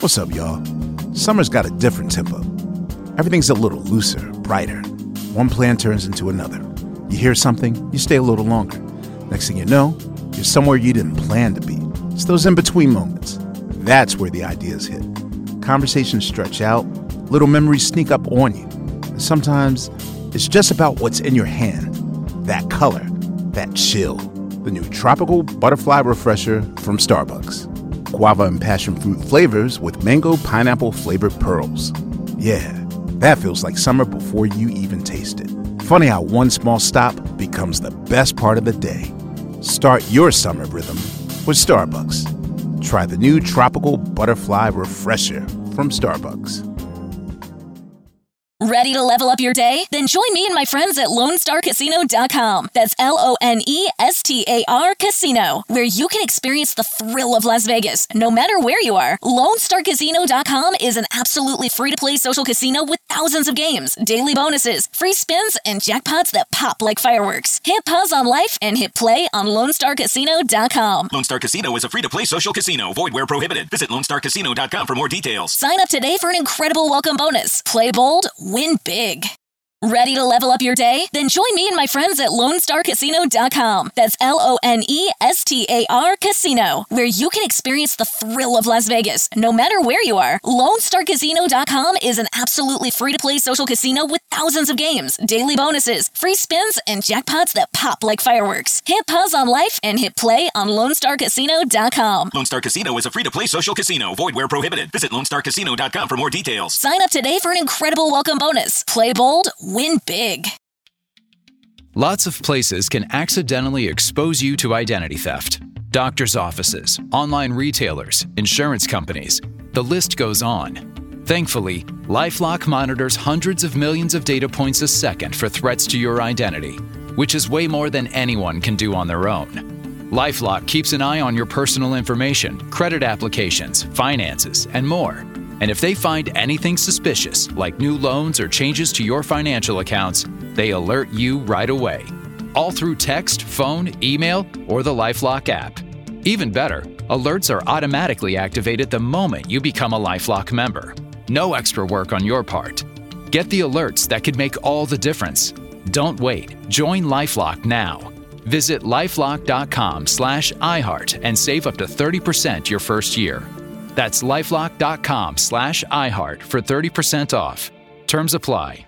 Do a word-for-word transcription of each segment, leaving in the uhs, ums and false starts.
What's up, y'all? Summer's got a different tempo. Everything's a little looser, brighter. One plan turns into another. You hear something, you stay a little longer. Next thing you know, you're somewhere you didn't plan to be. It's those in-between moments. That's where the ideas hit. Conversations stretch out, little memories sneak up on you. And sometimes, it's just about what's in your hand. That color, that chill. The new Tropical Butterfly Refresher from Starbucks. Guava and passion fruit flavors with mango pineapple flavored pearls. Yeah, that feels like summer before you even taste it. Funny how one small stop becomes the best part of the day. Start your summer rhythm with Starbucks. Try the new Tropical Butterfly Refresher from Starbucks. Ready to level up your day? Then join me and my friends at Lone Star Casino dot com. That's L O N E S T A R Casino, where you can experience the thrill of Las Vegas, no matter where you are. Lone Star Casino dot com is an absolutely free-to-play social casino with thousands of games, daily bonuses, free spins, and jackpots that pop like fireworks. Hit pause on life and hit play on Lone Star Casino dot com. Lone Star Casino is a free-to-play social casino. Void where prohibited. Visit Lone Star Casino dot com for more details. Sign up today for an incredible welcome bonus. Play bold, win big. Ready to level up your day? Then join me and my friends at Lone Star Casino dot com. That's L O N E S T A R Casino, where you can experience the thrill of Las Vegas, no matter where you are. Lone Star Casino dot com is an absolutely free-to-play social casino with thousands of games, daily bonuses, free spins, and jackpots that pop like fireworks. Hit pause on life and hit play on Lone Star Casino dot com. Lone Star Casino is a free-to-play social casino. Void where prohibited. Visit Lone Star Casino dot com for more details. Sign up today for an incredible welcome bonus. Play bold, win big. Lots of places can accidentally expose you to identity theft. Doctors' offices, online retailers, insurance companies. The list goes on. Thankfully, LifeLock monitors hundreds of millions of data points a second for threats to your identity, which is way more than anyone can do on their own. LifeLock keeps an eye on your personal information, credit applications, finances, and more. And if they find anything suspicious, like new loans or changes to your financial accounts, they alert you right away. All through text, phone, email, or the LifeLock app. Even better, alerts are automatically activated the moment you become a LifeLock member. No extra work on your part. Get the alerts that could make all the difference. Don't wait. Join LifeLock now. Visit lifelock dot com slash iHeart and save up to thirty percent your first year. That's lifelock dot com slash iHeart for thirty percent off. Terms apply.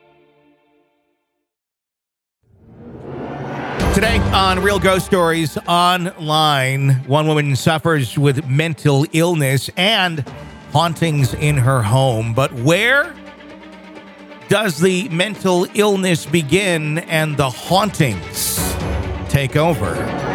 Today on Real Ghost Stories Online, one woman suffers with mental illness and hauntings in her home. But where does the mental illness begin and the hauntings take over?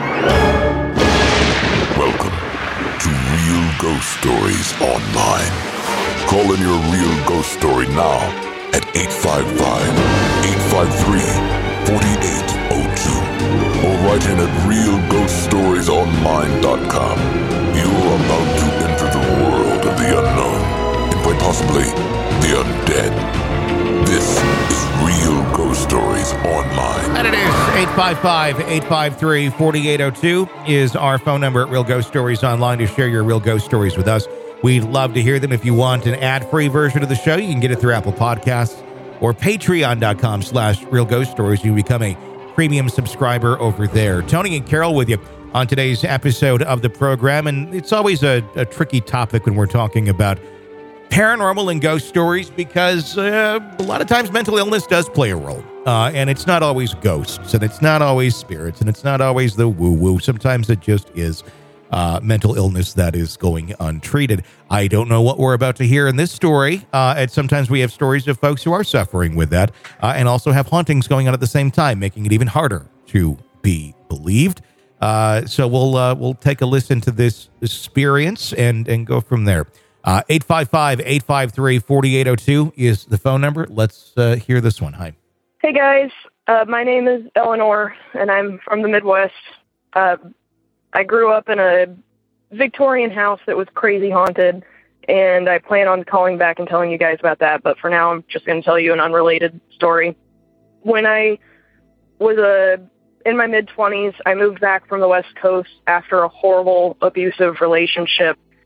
Welcome to Real Ghost Stories Online. Call in your real ghost story now at eight five five, eight five three, four eight zero two or write in at real ghost stories online dot com. You're about to enter the world of the unknown and quite possibly the undead. This is Real Ghost Stories Online. And it is eight five five, eight five three, four eight zero two is our phone number at Real Ghost Stories Online to share your real ghost stories with us. We'd love to hear them. If you want an ad-free version of the show, you can get it through Apple Podcasts or patreon dot com slash Real Ghost Stories. You can become a premium subscriber over there. Tony and Carol with you on today's episode of the program. And it's always a, a tricky topic when we're talking about paranormal and ghost stories because uh, a lot of times mental illness does play a role. Uh, and it's not always ghosts, and it's not always spirits, and it's not always the woo-woo. Sometimes it just is uh, mental illness that is going untreated. I don't know what we're about to hear in this story. Uh, and sometimes we have stories of folks who are suffering with that uh, and also have hauntings going on at the same time, making it even harder to be believed. Uh, so we'll uh, we'll take a listen to this experience and, and go from there. Uh, eight five five, eight five three, four eight zero two is the phone number. Let's uh, hear this one. Hi. Hey, guys. Uh, my name is Eleanor, and I'm from the Midwest. Uh, I grew up in a Victorian house that was crazy haunted, and I plan on calling back and telling you guys about that. But for now, I'm just going to tell you an unrelated story. When I was uh, in my mid-twenties, I moved back from the West Coast after a horrible, abusive relationship.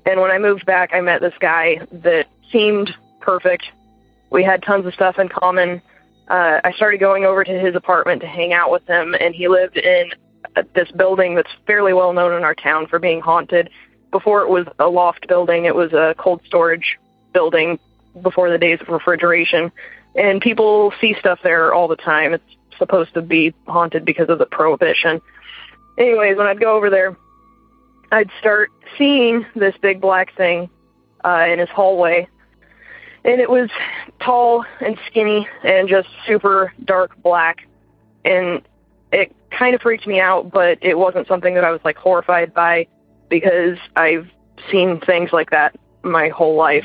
And when I moved back, I met this guy that seemed perfect. We had tons of stuff in common. Uh, I started going over to his apartment to hang out with him, and he lived in uh, this building that's fairly well known in our town for being haunted. Before it was a loft building, it was a cold storage building before the days of refrigeration. And people see stuff there all the time. It's supposed to be haunted because of the prohibition. Anyways, when I'd go over there, I'd start seeing this big black thing uh, in his hallway. And it was tall and skinny and just super dark black. And it kind of freaked me out, but it wasn't something that I was, like, horrified by because I've seen things like that my whole life.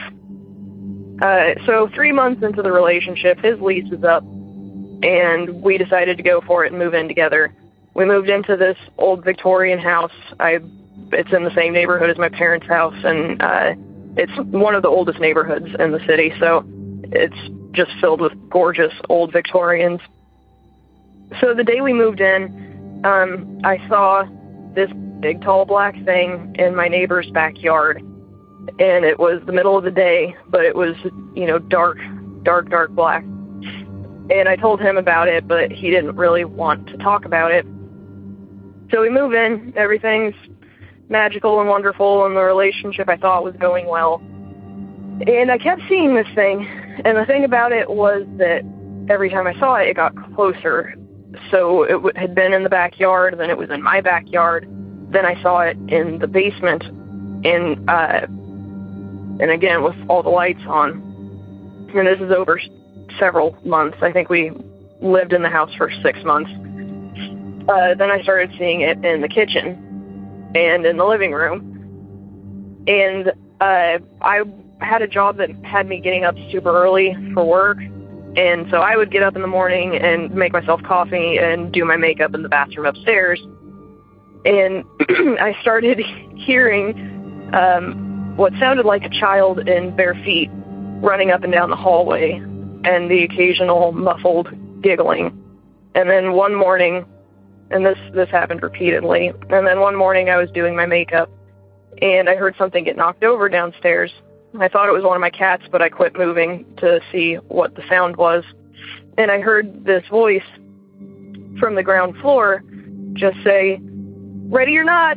Uh, so three months into the relationship, his lease was up, and we decided to go for it and move in together. We moved into this old Victorian house. I, it's in the same neighborhood as my parents' house, and uh, it's one of the oldest neighborhoods in the city, so it's just filled with gorgeous old Victorians. So the day we moved in, um, I saw this big, tall, black thing in my neighbor's backyard, and it was the middle of the day, but it was, you know, dark, dark, dark black. And I told him about it, but he didn't really want to talk about it. So we move in, everything's magical and wonderful, and the relationship I thought was going well. And I kept seeing this thing, and the thing about it was that every time I saw it, it got closer. So it w- had been in the backyard, then it was in my backyard, then I saw it in the basement, and uh, and again with all the lights on. And this is over several months. I think we lived in the house for six months. Uh, then I started seeing it in the kitchen and in the living room. And uh, I had a job that had me getting up super early for work. And so I would get up in the morning and make myself coffee and do my makeup in the bathroom upstairs. And I started hearing um, what sounded like a child in bare feet running up and down the hallway, and the occasional muffled giggling. And then one morning, and this, this happened repeatedly, and then one morning I was doing my makeup, and I heard something get knocked over downstairs. I thought it was one of my cats, but I quit moving to see what the sound was. And I heard this voice from the ground floor just say, "Ready or not?"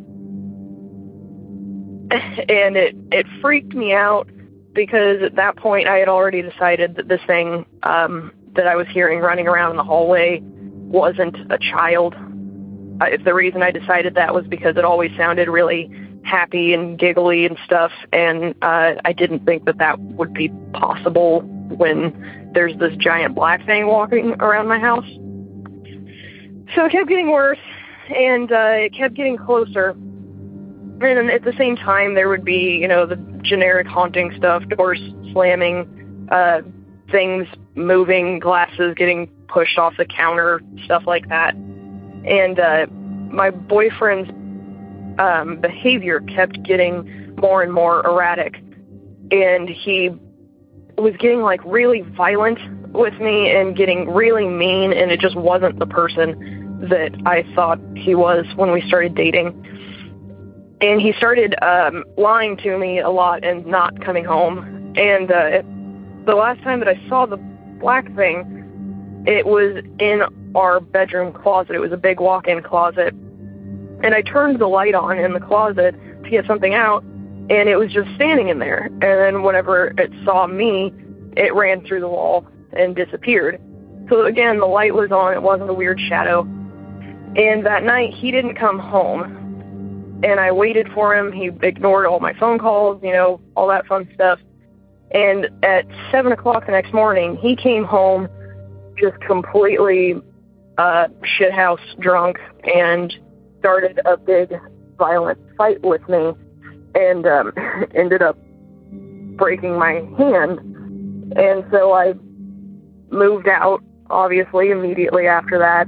And it, it freaked me out because at that point I had already decided that this thing um, that I was hearing running around in the hallway wasn't a child. Uh, if the reason I decided that was because it always sounded really happy and giggly and stuff, and uh, I didn't think that that would be possible when there's this giant black thing walking around my house. So it kept getting worse, and uh, it kept getting closer. And then at the same time, there would be, you know, the generic haunting stuff, doors slamming, uh, things moving, glasses getting pushed off the counter, stuff like that. And uh, my boyfriend's um, behavior kept getting more and more erratic. And he was getting, like, really violent with me and getting really mean, and it just wasn't the person that I thought he was when we started dating. And he started um, lying to me a lot and not coming home. And uh, the last time that I saw the black thing, it was in our bedroom closet. It was a big walk-in closet. And I turned the light on in the closet to get something out, and it was just standing in there. And then whenever it saw me, it ran through the wall and disappeared. So again, the light was on. It wasn't a weird shadow. And that night, he didn't come home. And I waited for him. He ignored all my phone calls, you know, all that fun stuff. And at seven o'clock the next morning, he came home just completely uh, shithouse drunk and started a big violent fight with me, and um, ended up breaking my hand. And so I moved out, obviously, immediately after that.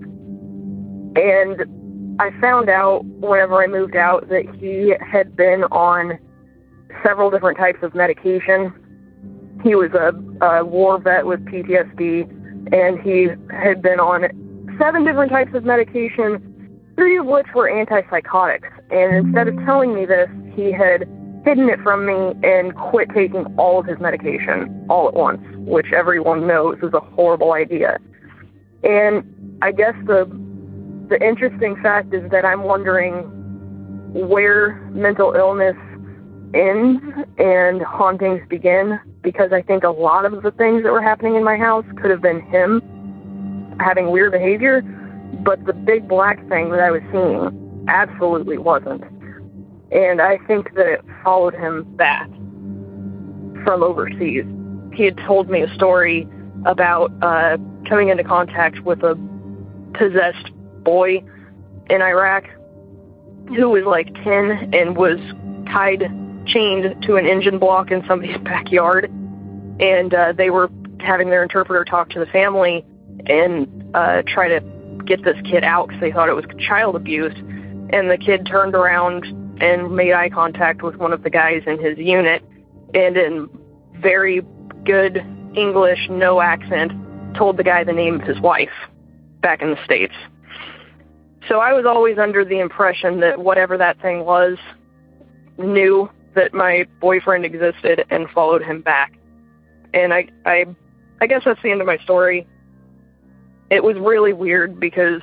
And I found out whenever I moved out that he had been on several different types of medication. He was a, a war vet with P T S D, and he had been on seven different types of medication, three of which were antipsychotics. And instead of telling me this, he had hidden it from me and quit taking all of his medication all at once, which everyone knows is a horrible idea. And I guess the the interesting fact is that I'm wondering where mental illness ends and hauntings begin, because I think a lot of the things that were happening in my house could have been him having weird behavior, but the big black thing that I was seeing absolutely wasn't. And I think that it followed him back from overseas. He had told me a story about uh, coming into contact with a possessed boy in Iraq who was like ten and was tied, chained to an engine block in somebody's backyard. And uh, they were having their interpreter talk to the family and uh, try to get this kid out because they thought it was child abuse. And the kid turned around and made eye contact with one of the guys in his unit, and in very good English, no accent, told the guy the name of his wife back in the States. So I was always under the impression that whatever that thing was knew that my boyfriend existed and followed him back. And I, I, I guess that's the end of my story. It was really weird because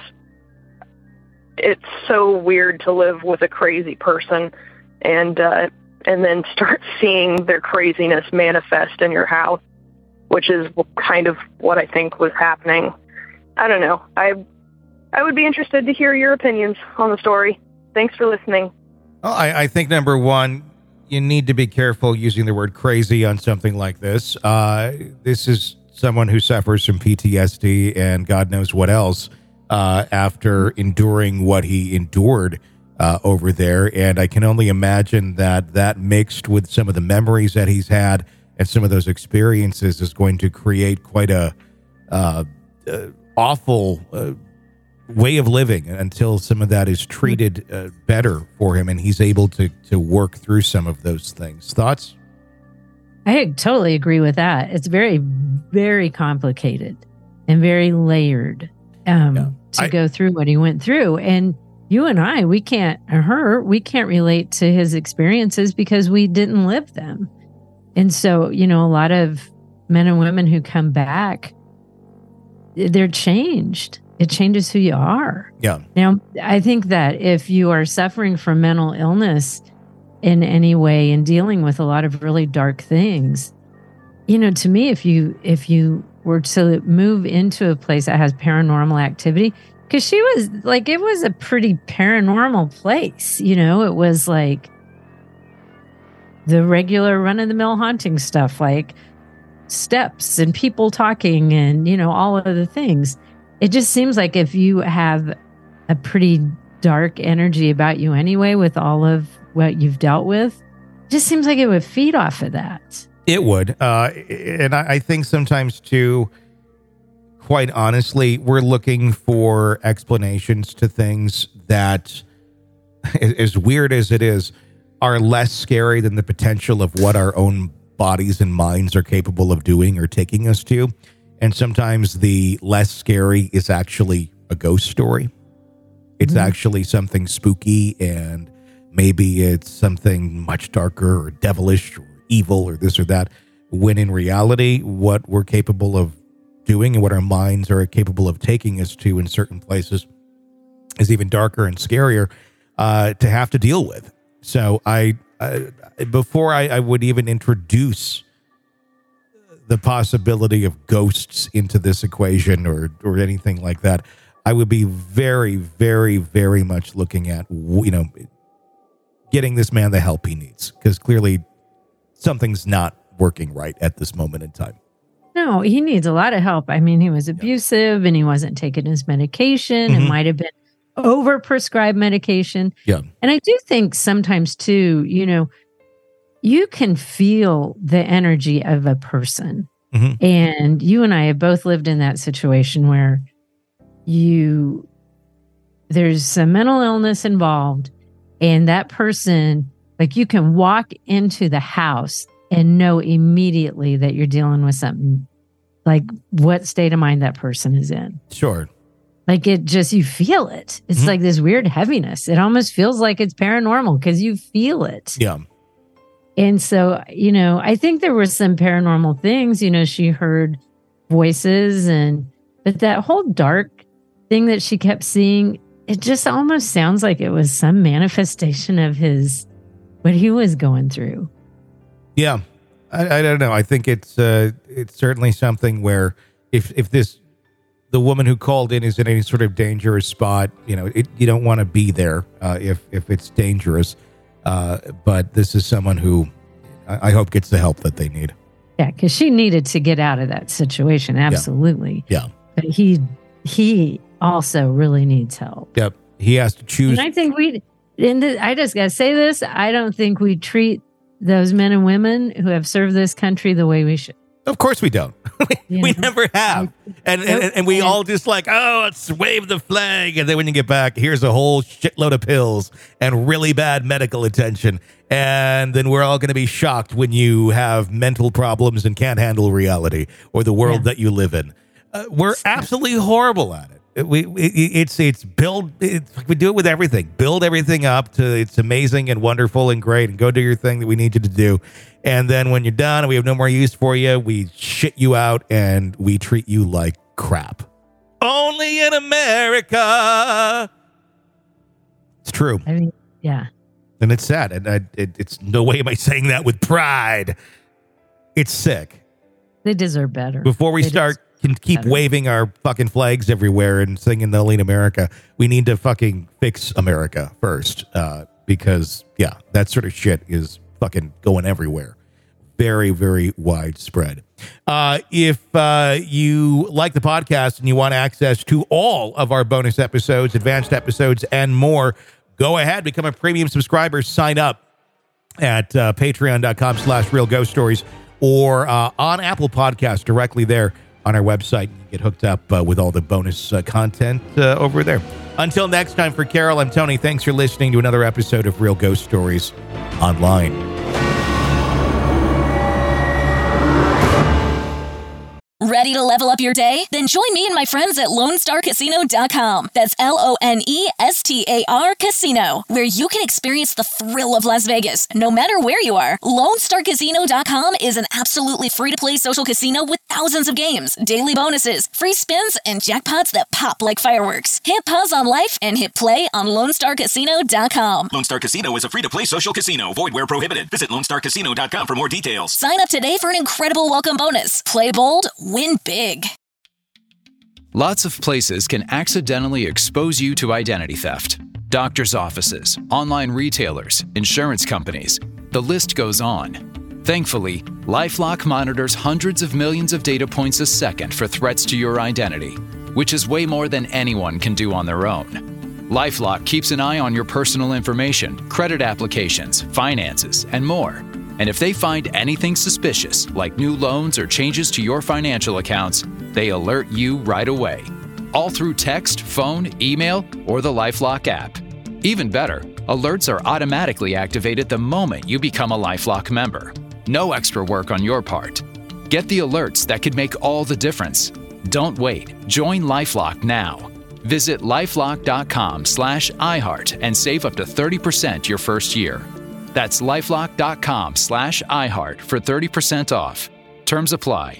it's so weird to live with a crazy person and uh, and then start seeing their craziness manifest in your house, which is kind of what I think was happening. I don't know. I I would be interested to hear your opinions on the story. Thanks for listening. Well, I, I think, number one, you need to be careful using the word crazy on something like this. Uh, this is someone who suffers from P T S D and God knows what else. Uh, after enduring what he endured uh, over there. And I can only imagine that that mixed with some of the memories that he's had and some of those experiences is going to create quite a uh, uh, awful uh, way of living until some of that is treated uh, better for him and he's able to, to work through some of those things. Thoughts? I totally agree with that. It's very, very complicated and very layered. Um, yeah. to I, go through what he went through. And you and I, we can't, or her, we can't relate to his experiences because we didn't live them. And so, you know, a lot of men and women who come back, they're changed. It changes who you are. Yeah. Now, I think that if you are suffering from mental illness in any way and dealing with a lot of really dark things, you know, to me, if you, if you, were to move into a place that has paranormal activity, because she was like, it was a pretty paranormal place. You know, it was like the regular run-of-the-mill haunting stuff, like steps and people talking and, you know, all of the things. It just seems like if you have a pretty dark energy about you anyway, with all of what you've dealt with, it just seems like it would feed off of that. It would. Uh, and I, I think sometimes, too, quite honestly, we're looking for explanations to things that, as weird as it is, are less scary than the potential of what our own bodies and minds are capable of doing or taking us to. And sometimes the less scary is actually a ghost story. It's mm-hmm. actually something spooky, and maybe it's something much darker or devilish or evil or this or that, when in reality, what we're capable of doing and what our minds are capable of taking us to in certain places is even darker and scarier uh, to have to deal with. So I, I before I, I would even introduce the possibility of ghosts into this equation or or anything like that, I would be very, very, very much looking at, you know, getting this man the help he needs, because clearly something's not working right at this moment in time. No, he needs a lot of help. I mean, he was abusive yeah. and he wasn't taking his medication. Mm-hmm. It might have been over-prescribed medication. Yeah. And I do think sometimes too, you know, you can feel the energy of a person. Mm-hmm. And you and I have both lived in that situation where you, there's some mental illness involved, and that person, like, you can walk into the house and know immediately that you're dealing with something, like what state of mind that person is in. Sure. Like, it just, you feel it. It's mm-hmm. like this weird heaviness. It almost feels like it's paranormal because you feel it. Yeah. And so, you know, I think there were some paranormal things, you know, she heard voices and, but that whole dark thing that she kept seeing, it just almost sounds like it was some manifestation of his, what he was going through. Yeah. I, I don't know. I think it's, uh, it's certainly something where if, if this, the woman who called in is in any sort of dangerous spot, you know, it, you don't want to be there, uh, if, if it's dangerous. Uh, but this is someone who I, I hope gets the help that they need. Yeah. Cause she needed to get out of that situation. Absolutely. Yeah. yeah. But he, he also really needs help. Yep. He has to choose. And I think we, in the, I just got to say this. I don't think we treat those men and women who have served this country the way we should. Of course we don't. we know? never have. And, and and we all just like, oh, let's wave the flag. And then when you get back, here's a whole shitload of pills and really bad medical attention. And then we're all going to be shocked when you have mental problems and can't handle reality or the world yeah. that you live in. Uh, we're absolutely horrible at it. We, we it's it's build it's like we do it with everything. Build everything up to it's amazing and wonderful and great, and go do your thing that we need you to do. And then when you're done and we have no more use for you, we shit you out and we treat you like crap. Only in America. It's true. I mean, yeah. And it's sad. And I, it, it's no way am I saying that with pride. It's sick. They deserve better. Before we they start. Can keep better. waving our fucking flags everywhere and singing the Lean America. We need to fucking fix America first, uh, because yeah, that sort of shit is fucking going everywhere. Very, very widespread. Uh, if uh, you like the podcast and you want access to all of our bonus episodes, advanced episodes, and more, go ahead, become a premium subscriber. Sign up at uh, patreon.com slash real ghost stories or uh, on Apple Podcasts directly there. On our website, you get hooked up uh, with all the bonus uh, content uh, over there. Until next time, for Carol, I'm Tony. Thanks for listening to another episode of Real Ghost Stories Online. Ready to level up your day? Then join me and my friends at Lone Star Casino dot com. That's L O N E S T A R Casino, where you can experience the thrill of Las Vegas, no matter where you are. Lone Star Casino dot com is an absolutely free-to-play social casino with thousands of games, daily bonuses, free spins, and jackpots that pop like fireworks. Hit pause on life and hit play on Lone Star Casino dot com. Lone Star Casino is a free-to-play social casino. Void where prohibited. Visit Lone Star Casino dot com for more details. Sign up today for an incredible welcome bonus. Play bold, win big. Lots of places can accidentally expose you to identity theft. Doctors' offices, online retailers, insurance companies. The list goes on. Thankfully, LifeLock monitors hundreds of millions of data points a second for threats to your identity, which is way more than anyone can do on their own. LifeLock keeps an eye on your personal information, credit applications, finances, and more. And if they find anything suspicious, like new loans or changes to your financial accounts, they alert you right away. All through text, phone, email, or the LifeLock app. Even better, alerts are automatically activated the moment you become a LifeLock member. No extra work on your part. Get the alerts that could make all the difference. Don't wait. Join LifeLock now. Visit lifelock.com slash iHeart and save up to thirty percent your first year. That's lifelock.com slash iHeart for thirty percent off. Terms apply.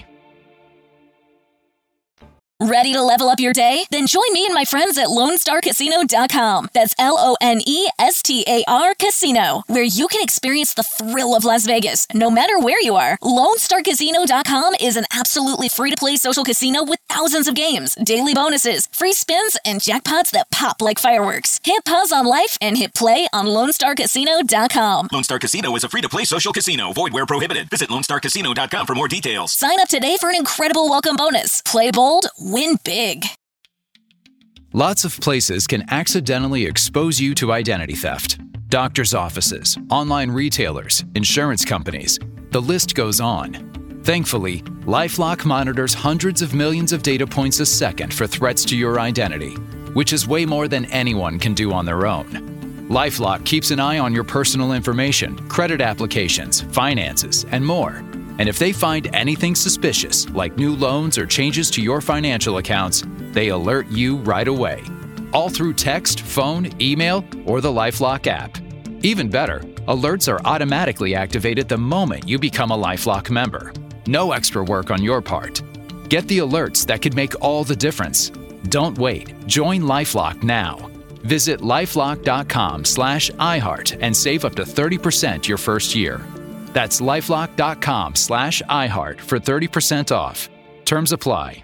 Ready to level up your day? Then join me and my friends at Lone Star Casino dot com. That's L O N E S T A R Casino, where you can experience the thrill of Las Vegas, no matter where you are. Lone Star Casino dot com is an absolutely free-to-play social casino with thousands of games, daily bonuses, free spins, and jackpots that pop like fireworks. Hit pause on life and hit play on Lone Star Casino dot com. Lone Star Casino is a free-to-play social casino. Void where prohibited. Visit Lone Star Casino dot com for more details. Sign up today for an incredible welcome bonus. Play bold, win big. Lots of places can accidentally expose you to identity theft. Doctors' offices, online retailers, insurance companies. The list goes on. Thankfully, LifeLock monitors hundreds of millions of data points a second for threats to your identity, which is way more than anyone can do on their own. LifeLock keeps an eye on your personal information, credit applications, finances, and more. And if they find anything suspicious, like new loans or changes to your financial accounts, they alert you right away. All through text, phone, email, or the LifeLock app. Even better, alerts are automatically activated the moment you become a LifeLock member. No extra work on your part. Get the alerts that could make all the difference. Don't wait. Join LifeLock now. Visit lifelock.com slash iHeart and save up to thirty percent your first year. That's lifelock.com slash iHeart for thirty percent off. Terms apply.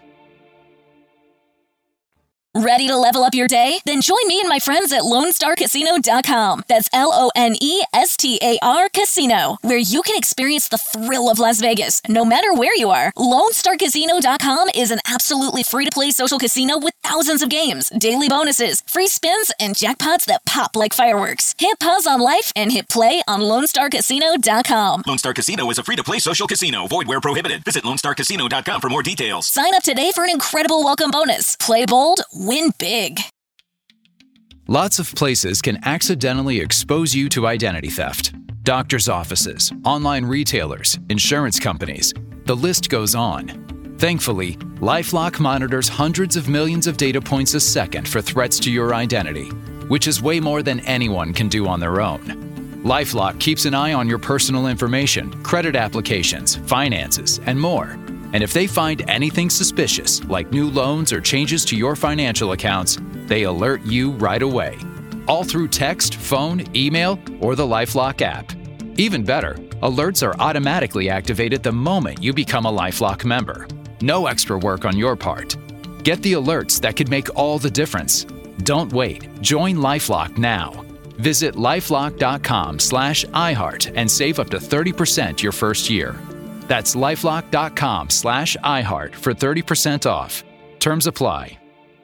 Ready to level up your day? Then join me and my friends at Lone Star Casino dot com. That's L O N E S T A R Casino, where you can experience the thrill of Las Vegas, no matter where you are. Lone Star Casino dot com is an absolutely free-to-play social casino with thousands of games, daily bonuses, free spins, and jackpots that pop like fireworks. Hit pause on life and hit play on Lone Star Casino dot com. Lone Star Casino is a free-to-play social casino. Void where prohibited. Visit Lone Star Casino dot com for more details. Sign up today for an incredible welcome bonus. Play bold, win big. Lots of places can accidentally expose you to identity theft. Doctors' offices, online retailers, insurance companies. The list goes on. Thankfully, LifeLock monitors hundreds of millions of data points a second for threats to your identity, which is way more than anyone can do on their own. LifeLock keeps an eye on your personal information, credit applications, finances, and more. And if they find anything suspicious, like new loans or changes to your financial accounts, they alert you right away. All through text, phone, email, or the LifeLock app. Even better, alerts are automatically activated the moment you become a LifeLock member. No extra work on your part. Get the alerts that could make all the difference. Don't wait. Join LifeLock now. Visit lifelock.com slash iHeart and save up to thirty percent your first year. That's lifelock.com slash iHeart for thirty percent off. Terms apply.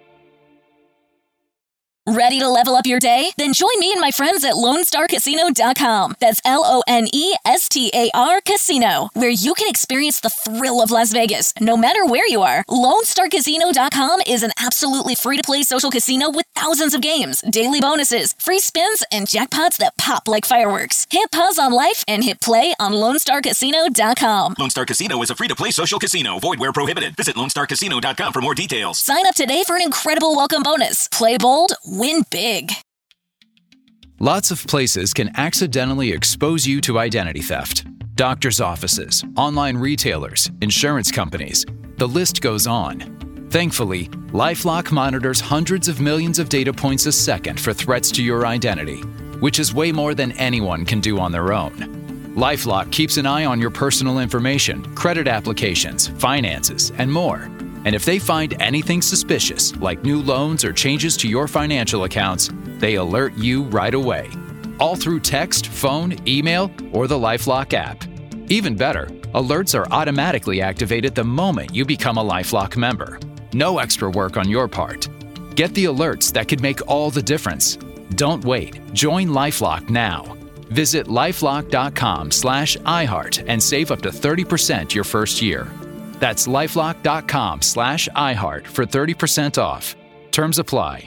Ready to level up your day? Then join me and my friends at Lone Star Casino dot com. That's L O N E S T A R Casino, where you can experience the thrill of Las Vegas, no matter where you are. Lone Star Casino dot com is an absolutely free-to-play social casino with thousands of games, daily bonuses, free spins, and jackpots that pop like fireworks. Hit pause on life and hit play on Lone Star Casino dot com. Lone Star Casino is a free-to-play social casino. Void where prohibited. Visit Lone Star Casino dot com for more details. Sign up today for an incredible welcome bonus. Play bold, win big. Lots of places can accidentally expose you to identity theft. Doctors' offices, online retailers, insurance companies. The list goes on. Thankfully, LifeLock monitors hundreds of millions of data points a second for threats to your identity, which is way more than anyone can do on their own. LifeLock keeps an eye on your personal information, credit applications, finances, and more. And if they find anything suspicious, like new loans or changes to your financial accounts, they alert you right away. All through text, phone, email, or the LifeLock app. Even better, alerts are automatically activated the moment you become a LifeLock member. No extra work on your part. Get the alerts that could make all the difference. Don't wait. Join LifeLock now. Visit lifelock.com slash iHeart and save up to thirty percent your first year. That's lifelock.com slash iHeart for thirty percent off. Terms apply.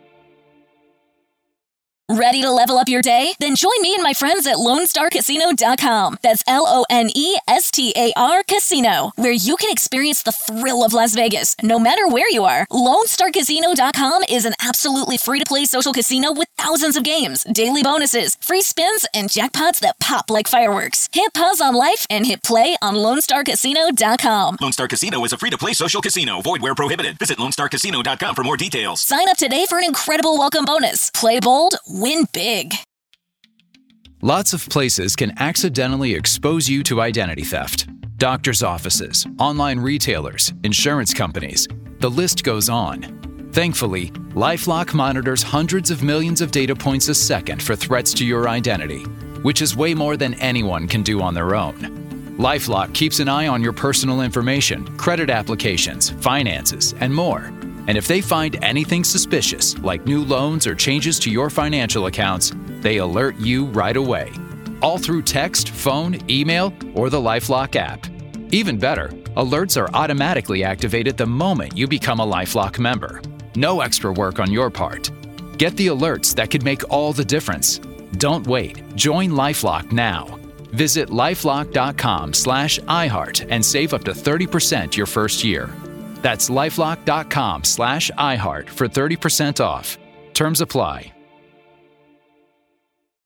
Ready to level up your day? Then join me and my friends at Lone Star Casino dot com. That's L O N E S T A R Casino, where you can experience the thrill of Las Vegas, no matter where you are. Lone Star Casino dot com is an absolutely free-to-play social casino with thousands of games, daily bonuses, free spins, and jackpots that pop like fireworks. Hit pause on life and hit play on Lone Star Casino dot com. Lone Star Casino is a free-to-play social casino. Void where prohibited. Visit Lone Star Casino dot com for more details. Sign up today for an incredible welcome bonus. Play bold, win big. Lots of places can accidentally expose you to identity theft. Doctors' offices, online retailers, insurance companies. The list goes on. Thankfully, LifeLock monitors hundreds of millions of data points a second for threats to your identity, which is way more than anyone can do on their own. LifeLock keeps an eye on your personal information, credit applications, finances, and more. And if they find anything suspicious, like new loans or changes to your financial accounts, they alert you right away. All through text, phone, email, or the LifeLock app. Even better, alerts are automatically activated the moment you become a LifeLock member. No extra work on your part. Get the alerts that could make all the difference. Don't wait. Join LifeLock now. Visit lifelock.com slash iHeart and save up to thirty percent your first year. That's lifelock.com slash iHeart for thirty percent off. Terms apply.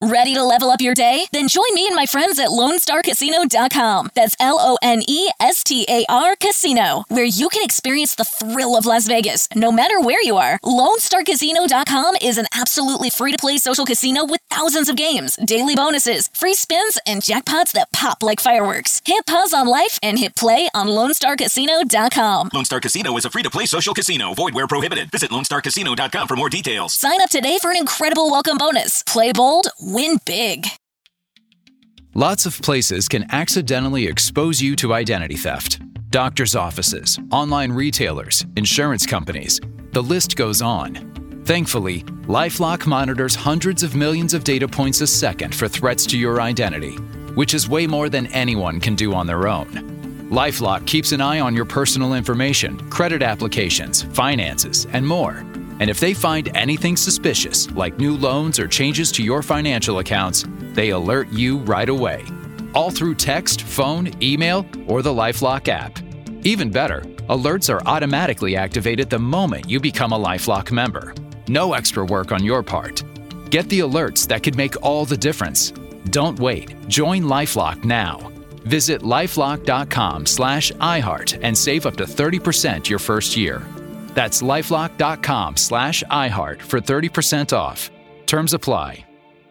Ready to level up your day? Then join me and my friends at Lone Star Casino dot com. That's L O N E S T A R Casino, where you can experience the thrill of Las Vegas, no matter where you are. Lone Star Casino dot com is an absolutely free-to-play social casino with thousands of games, daily bonuses, free spins, and jackpots that pop like fireworks. Hit pause on life and hit play on Lone Star Casino dot com. Lone Star Casino is a free-to-play social casino. Void where prohibited. Visit Lone Star Casino dot com for more details. Sign up today for an incredible welcome bonus. Play bold, win big. Lots of places can accidentally expose you to identity theft. Doctors' offices, online retailers, insurance companies. The list goes on. Thankfully, LifeLock monitors hundreds of millions of data points a second for threats to your identity, which is way more than anyone can do on their own. LifeLock keeps an eye on your personal information, credit applications, finances, and more. And if they find anything suspicious, like new loans or changes to your financial accounts, they alert you right away. All through text, phone, email, or the LifeLock app. Even better, alerts are automatically activated the moment you become a LifeLock member. No extra work on your part. Get the alerts that could make all the difference. Don't wait. Join LifeLock now. Visit lifelock dot com slash iHeart and save up to thirty percent your first year. That's lifelock dot com slash iHeart for thirty percent off. Terms apply.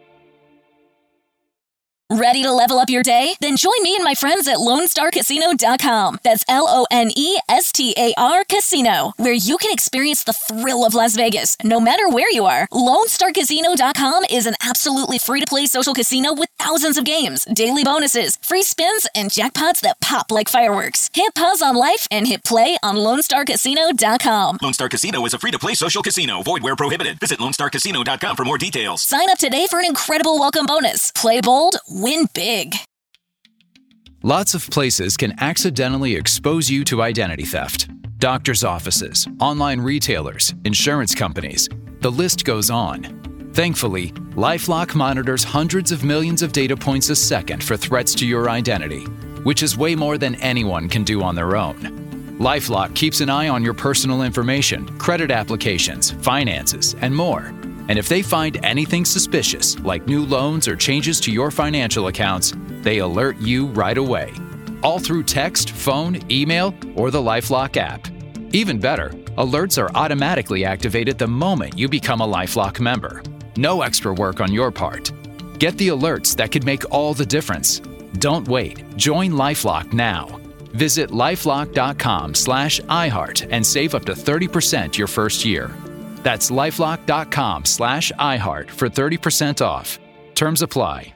Ready to level up your day? Then join me and my friends at Lone Star Casino dot com. That's L O N E S T A R Casino, where you can experience the thrill of Las Vegas, no matter where you are. Lone Star Casino dot com is an absolutely free-to-play social casino with thousands of games, daily bonuses, free spins, and jackpots that pop like fireworks. Hit pause on life and hit play on Lone Star Casino dot com. Lone Star Casino is a free-to-play social casino. Void where prohibited. Visit Lone Star Casino dot com for more details. Sign up today for an incredible welcome bonus. Play bold, win big. Lots of places can accidentally expose you to identity theft. Doctors' offices, online retailers, insurance companies. The list goes on. Thankfully, LifeLock monitors hundreds of millions of data points a second for threats to your identity, which is way more than anyone can do on their own. LifeLock keeps an eye on your personal information, credit applications, finances, and more. And if they find anything suspicious, like new loans or changes to your financial accounts, they alert you right away. All through text, phone, email, or the LifeLock app. Even better, alerts are automatically activated the moment you become a LifeLock member. No extra work on your part. Get the alerts that could make all the difference. Don't wait. Join LifeLock now. Visit lifelock dot com slash iHeart and save up to thirty percent your first year. That's lifelock dot com slash iHeart for thirty percent off. Terms apply.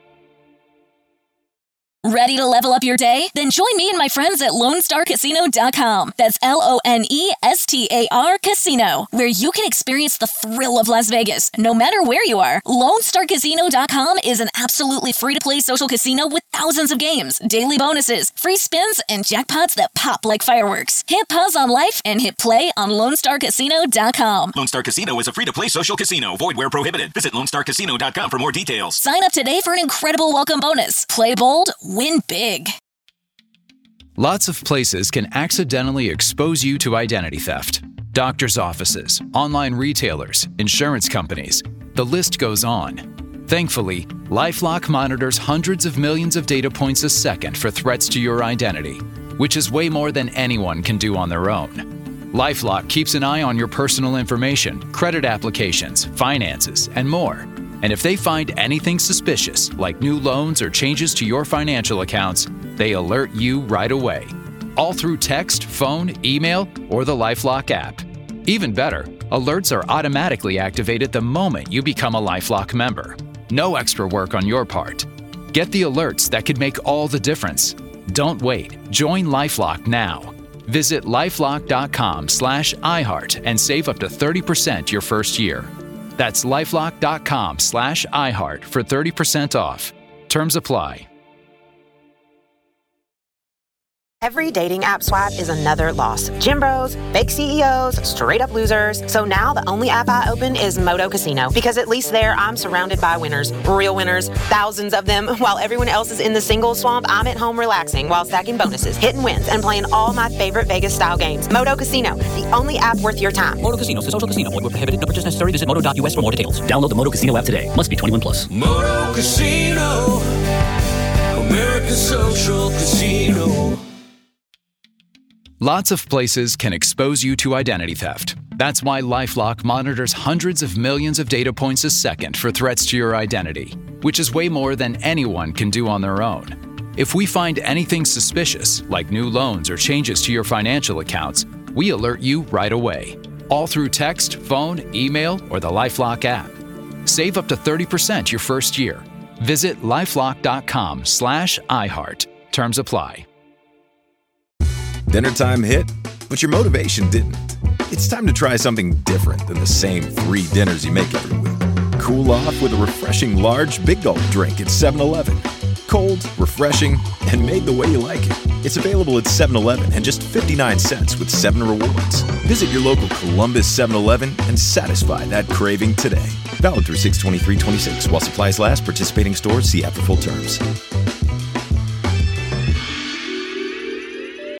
Ready to level up your day? Then join me and my friends at Lone Star Casino dot com. That's L O N E S T A R Casino, where you can experience the thrill of Las Vegas, no matter where you are. Lone Star Casino dot com is an absolutely free-to-play social casino with thousands of games, daily bonuses, free spins, and jackpots that pop like fireworks. Hit pause on life and hit play on Lone Star Casino dot com. Lone Star Casino is a free-to-play social casino. Void where prohibited. Visit Lone Star Casino dot com for more details. Sign up today for an incredible welcome bonus. Play bold, win big. Lots of places can accidentally expose you to identity theft. Doctors' offices, online retailers, insurance companies. The list goes on. Thankfully, LifeLock monitors hundreds of millions of data points a second for threats to your identity, which is way more than anyone can do on their own. LifeLock keeps an eye on your personal information, credit applications, finances, and more. And if they find anything suspicious, like new loans or changes to your financial accounts, they alert you right away. All through text, phone, email, or the LifeLock app. Even better, alerts are automatically activated the moment you become a LifeLock member. No extra work on your part. Get the alerts that could make all the difference. Don't wait. Join LifeLock now. Visit lifelock dot com slash iHeart and save up to thirty percent your first year. That's lifelock dot com slash iHeart for thirty percent off. Terms apply. Every dating app swipe is another loss. Gym bros, fake C E Os, straight up losers. So now the only app I open is Moto Casino, because at least there I'm surrounded by winners. Real winners, thousands of them. While everyone else is in the single swamp, I'm at home relaxing while stacking bonuses, hitting wins, and playing all my favorite Vegas-style games. Moto Casino, the only app worth your time. Moto Casino, social casino. Void where prohibited. No purchase necessary. Visit moto dot U S for more details. Download the Moto Casino app today. Must be twenty-one plus. Moto Casino, American Social Casino. Lots of places can expose you to identity theft. That's why LifeLock monitors hundreds of millions of data points a second for threats to your identity, which is way more than anyone can do on their own. If we find anything suspicious, like new loans or changes to your financial accounts, we alert you right away, all through text, phone, email, or the LifeLock app. Save up to thirty percent your first year. Visit lifelock.com slash iHeart. Terms apply. Dinner time hit, but your motivation didn't. It's time to try something different than the same three dinners you make every week. Cool off with a refreshing large Big Gulp drink at seven eleven. Cold, refreshing, and made the way you like it. It's available at seven eleven and just fifty-nine cents with seven rewards. Visit your local Columbus seven eleven and satisfy that craving today. Valid through six twenty-three twenty-six while supplies last. Participating stores, see app for full terms.